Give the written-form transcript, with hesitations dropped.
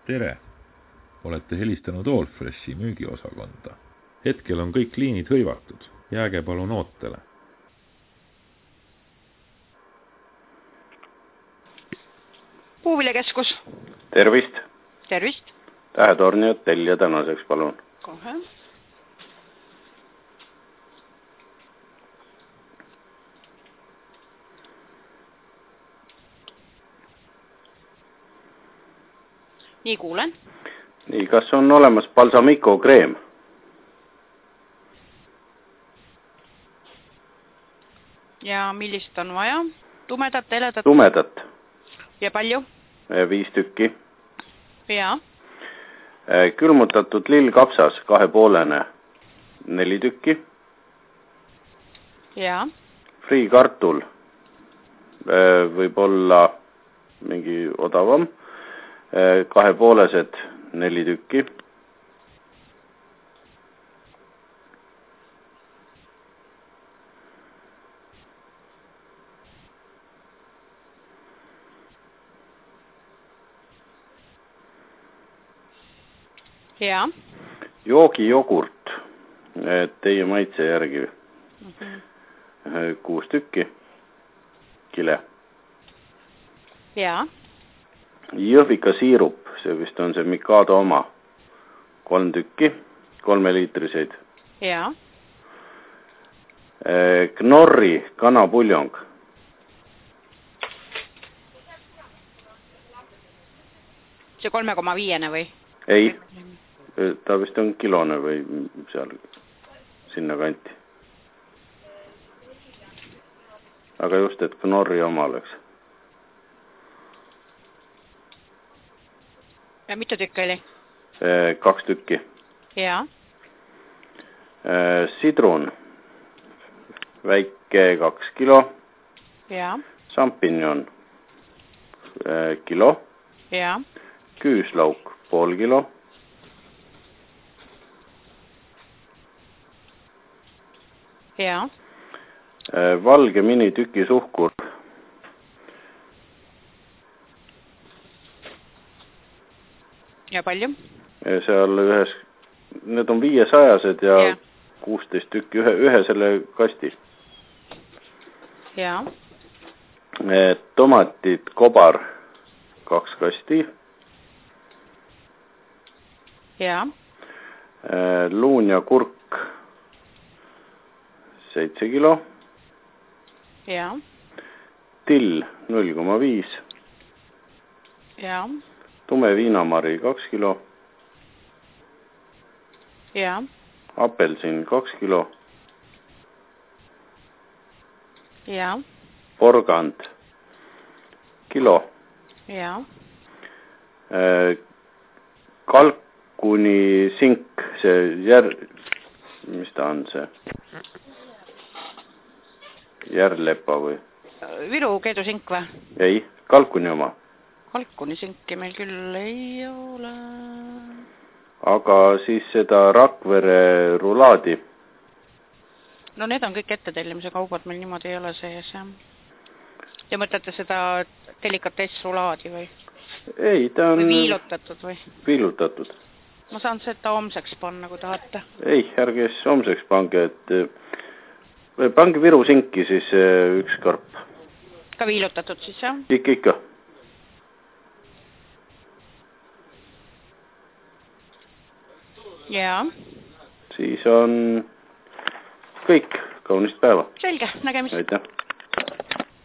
Tere! Olete helistanud Allfreshi müügiosakonda. Hetkel on kõik liinid hõivatud. Jääge palun ootele. Puuviljakeskus. Tervist. Tervist. Tähetorni hotell ja tänaseks palun. Kohe. Nii kuulen. Nii, kas on olemas balsamico kreem? Ja millist on vaja? Tumedat, heledat? Tumedat. Ja palju? 5 tükki. Ja. Külmutatud lillkapsas 2,5 4 tükki. Ja. Friikartul võib olla mingi odavam. 2,5 4 tükki. Ja. Joogijogurt teie maitse järgi. 6 tükki. Kile. Ja. Jõhvika siirup, see vist on see Mikado oma. 3 tükki, 3-liitriseid. Ja. Knorri kanapuljong. See 3,5 või? Ei, ta vist on kilone või seal sinna kanti. Aga just, et Knorri oma oleks. Ja mitu tükki oli? 2 tükki. Ja. Sidrun. Väike 2 kilo. Ja. Champignon. Kilo. Ja. Küüslauk 0,5 kilo. Ja. Valge minitüki suhkur. Ja palju? Seal ühes, need on 500-sed ja 16 tükki ühe selle kasti. Ja. Tomatid kobar 2 kasti. Ja. Luun ja kurk 7 kilo. Ja. Till 0,5. Ja. Tume viinamari 2 kilo. Ja. Apelsin 2 kilo. Ja. Porgand kilo. Ja. Kalkuni sink, see mis ta on see? Järlepa või? Viru keedusink või? Ei, kalkuni oma. Kalkuni sinki meil küll ei ole. Aga siis seda Rakvere rulaadi. No need on kõik ettetellimise kaubad, meil niimoodi ei ole sees, jah. Ja mõtlete seda delikatess rulaadi või? Ei, ta on... Või viilutatud või? Viilutatud. Ma saan seda homseks panna, kui tahate. Ei, ärge siis homseks pange, et pange Viru sinki siis 1 karp. Ka viilutatud siis, jah? Ikka. Jaa. Siis on kõik. Kaunist päeva. Selge, nägemist. Aitäh.